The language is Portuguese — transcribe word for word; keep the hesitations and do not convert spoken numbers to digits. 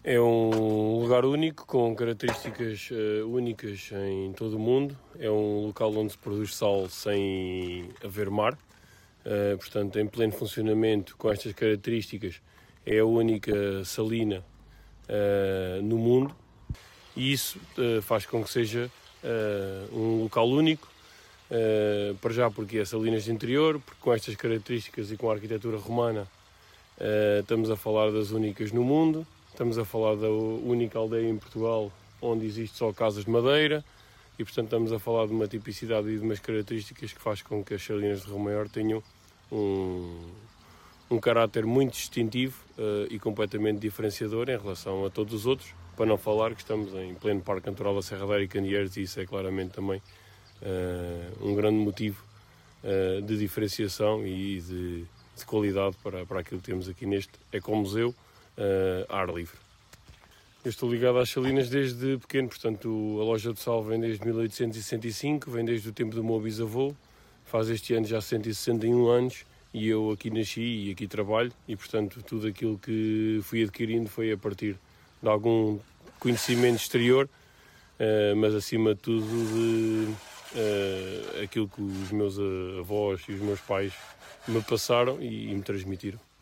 É um lugar único, com características uh, únicas em todo o mundo. É um local onde se produz sal sem haver mar. Uh, portanto, em pleno funcionamento, com estas características, é a única salina uh, no mundo. E isso uh, faz com que seja uh, um local único, uh, para já porque é salinas de interior, porque com estas características e com a arquitetura romana uh, estamos a falar das únicas no mundo. Estamos a falar da única aldeia em Portugal onde existe só casas de madeira e, portanto, estamos a falar de uma tipicidade e de umas características que faz com que as salinas de Rio Maior tenham um, um caráter muito distintivo uh, e completamente diferenciador em relação a todos os outros, para não falar que estamos em pleno Parque Natural da Serra da Eira e Candeeiros, e isso é claramente também uh, um grande motivo uh, de diferenciação e de, de qualidade para, para aquilo que temos aqui neste ecomuseu. Uh, ar livre. Eu estou ligado às salinas desde pequeno, portanto a loja de sal vem desde mil oitocentos e sessenta e cinco, vem desde o tempo do meu bisavô, faz este ano já cento e sessenta e um anos e eu aqui nasci e aqui trabalho e, portanto, tudo aquilo que fui adquirindo foi a partir de algum conhecimento exterior, uh, mas acima de tudo de uh, aquilo que os meus avós e os meus pais me passaram e, e me transmitiram.